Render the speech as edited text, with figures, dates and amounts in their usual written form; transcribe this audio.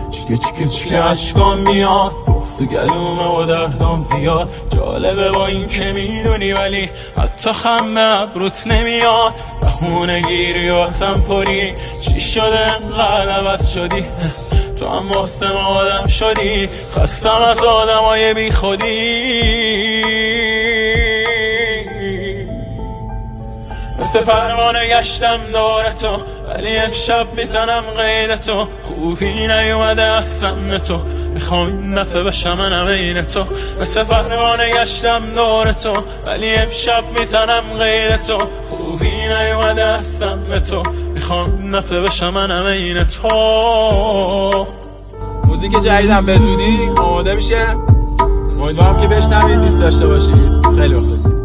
چیکه عشقام میاد، بغض گلومه و دردام زیاد. جالبه با این که میدونی ولی حتی خم ابروت نمیاد. بهونه گیری و واسم پری، چی شده انقدر عوض شدی؟ تو هم واسه ما آدم شدی، خستم از آدمای بی خودی. مثل پروانه گشتم دور تو، ولی امشب میزنم غیر تو. خوبی نیومده از سن تو، میخوام این دفعه بشم منم این تو. مثل پروانه گشتم دور تو، ولی امشب میزنم غیر تو. خوبی نیومده از سن تو، میخوام این دفعه بشم منم این تو. موزیک جدیدم به زودی آماده میشه، امیدوارم که بشنوید، دوست داشته باشید. خیلی وقت